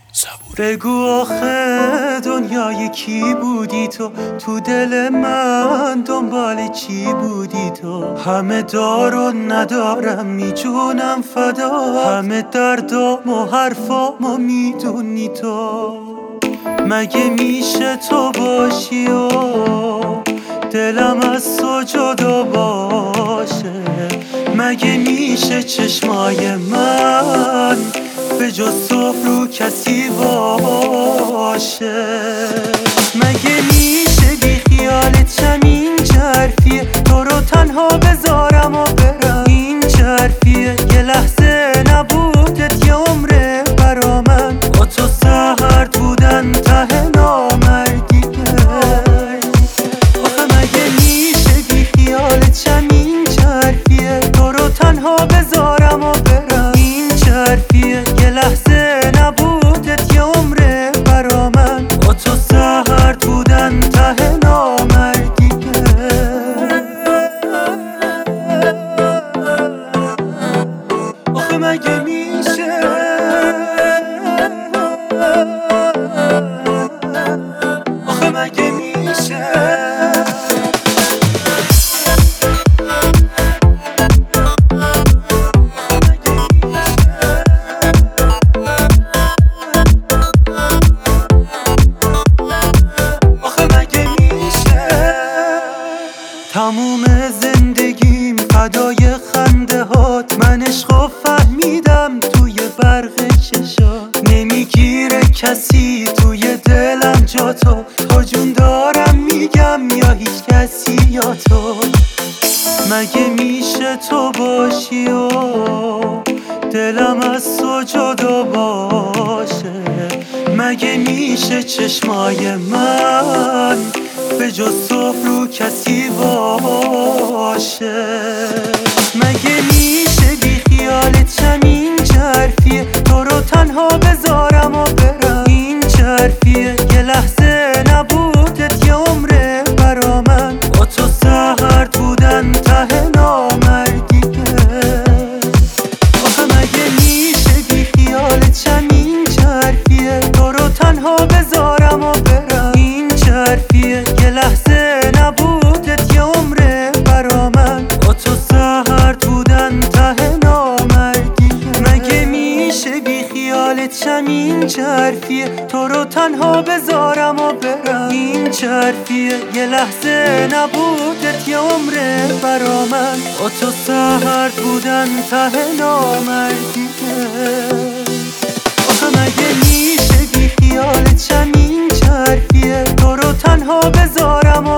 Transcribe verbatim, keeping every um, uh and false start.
بگو آخه دنیای کی بودی تو، تو دل من دنبال چی بودی تو؟ همه دار و ندارم میجونم فدا، همه دردام و حرفامو میدونی تو. مگه میشه تو باشی و دلم از تو جدا باشه؟ مگه میشه چشمای من به جز تو رو کسی باشه؟ مگه میشه بی خیالت شم این جرفیه، تو رو تنها بذارم و برم این جرفیه؟ یه لحظه نبودت یه عمره برا من، با تو سهرد بودن ته نامردیه. آخه مگه میشه بی خیالت شم این جرفیه، تو رو تنها بذارم و برم این جرفیه؟ یه لحظه نبودت یه عمره برا من، با تو سهرد بودن ته نامردیه. آخه مگه میشه، آخه مگه میشه؟ تموم زندگیم فدای خنده هات، من عشقو فهمیدم توی برق چشات. نمیگیره کسی توی دلم جا تو، تا جون دارم میگم یا هیچ کسی یا تو. مگه میشه تو باشی و دلم از تو جدا باشه؟ مگه میشه چشمای من به جز تو رو کسی باشه؟ مگه میشه بی خیالت شم این جرفیه، تو رو تنها بذارم و برم این جرفیه؟ یه لحظه نبودت یه عمره برا من، با تو سهرد بودن ته نامردیه. آخه مگه میشه بی خیالت شم این جرفیه، تو رو تنها بذارم و برم این جرفیه؟ یه لحظه نبودت یه عمره برا من، با تو سهرد بودن ته نامردیه. مگه میشه بی خیالت شم این جرفیه، تو رو تنها بذارم و برم این جرفیه؟ یه لحظه نبودت یه عمره برا من، با تو سهرد بودن ته نامردیه. آخه مگه میشه بی خیالت شم این جرفیه، تو رو تنها بذارم و